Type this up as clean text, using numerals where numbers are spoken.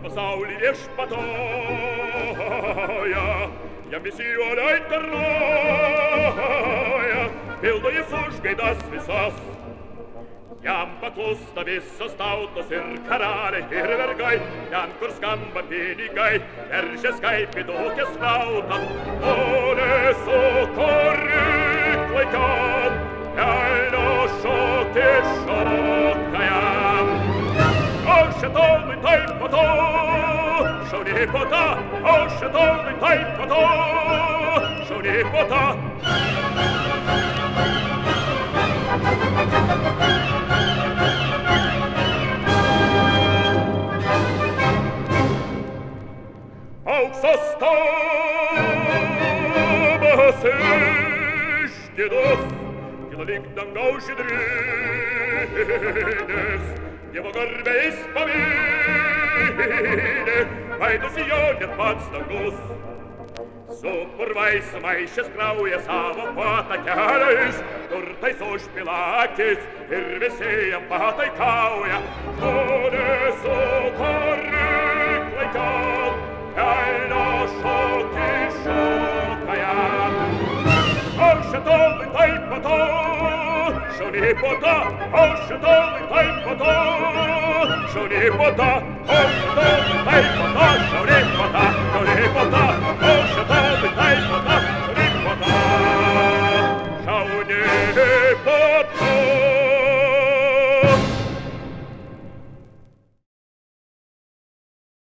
pasaulį viešpatoja, jam visi uoliai tarnauja, pildo jis užgaidas visas. Jam paklūsta visos tautos ir karaliai ir vergai, ten, kur skamba pinigai, veržės kaip į tokias flautas. Onesu koriklai kam, elno šokį šoka jam. O šetonui taip po to, šauni po tą, o šetonui taip po to, šauni po tą. Aukso stabas išdidus, kilo lyg dangaus žydrinės, Dievo garbės pavydė, maidosi jo net pats dangus. Su purvais maišęs krauja savo patą keliais, turtais užpila akis ir visi jam pataikauja. Žmonės su koriklai kam, elno šokį šoka jam. O šetonui taip po to, šauni po tą, o šetonui taip po to, šauni po tą, o šetonui